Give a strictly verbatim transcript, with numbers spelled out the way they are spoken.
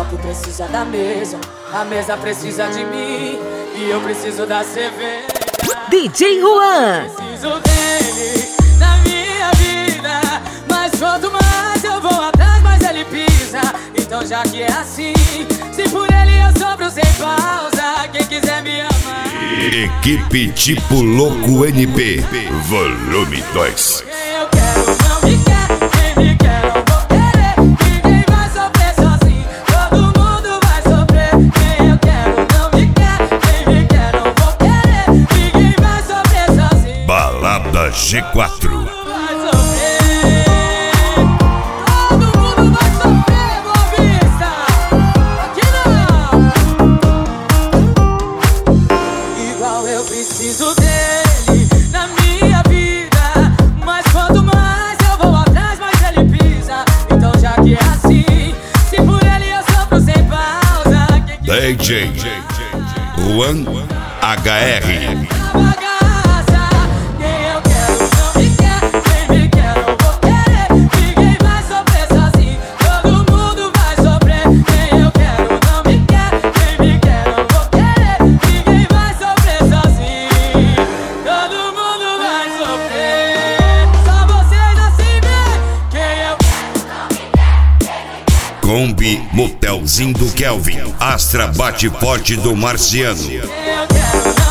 copo precisa da mesa, a mesa precisa de mim e eu preciso da cerveja. D J Juan. Preciso dele na minha vida, mas quanto mais eu vou atrás, mais ele pisa. Então já que é assim, se por ele eu sofro sem pausa, quem quiser me amar. Equipe Tipo Louco N P, volume dois. Quem eu quero não me quer, quem me quer não vou querer. Ninguém vai sofrer sozinho, todo mundo vai sofrer. Quem eu quero não me quer, quem me quer não vou querer. Ninguém vai sofrer sozinho. Balada G quatro. Vai sofrer, todo mundo vai sofrer, Boa Vista. Aqui não. Igual eu preciso dele na minha vida, mas quanto mais eu vou atrás, mais ele pisa. Então já que é assim, se por ele eu sofro sem pausa, quem que D J Juan H R. na bagaça? Quem eu quero não me quer, quem me quer não vou querer. Ninguém vai sofrer sozinho, todo mundo vai sofrer. Quem eu quero não me quer, quem me quer não vou querer. Ninguém vai sofrer sozinho, todo mundo vai sofrer. Só vocês assim vê. Quem eu Kombi Motelzinho do Kelvin. Astra Bate Forte do Marciano. quem eu quero não